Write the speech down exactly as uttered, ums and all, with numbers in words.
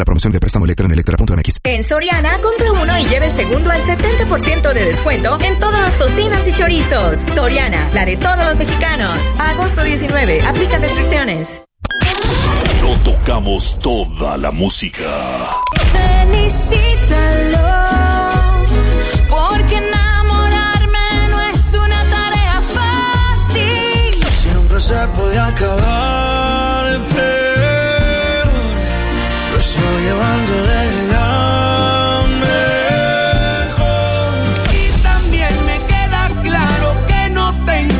La promoción de préstamo Electra en electra punto m x. En Soriana, compra uno y lleve el segundo al setenta por ciento de descuento en todas las tocinas y chorizos. Soriana, la de todos los mexicanos. A agosto diecinueve, aplica restricciones. No tocamos toda la música. Felicítalo.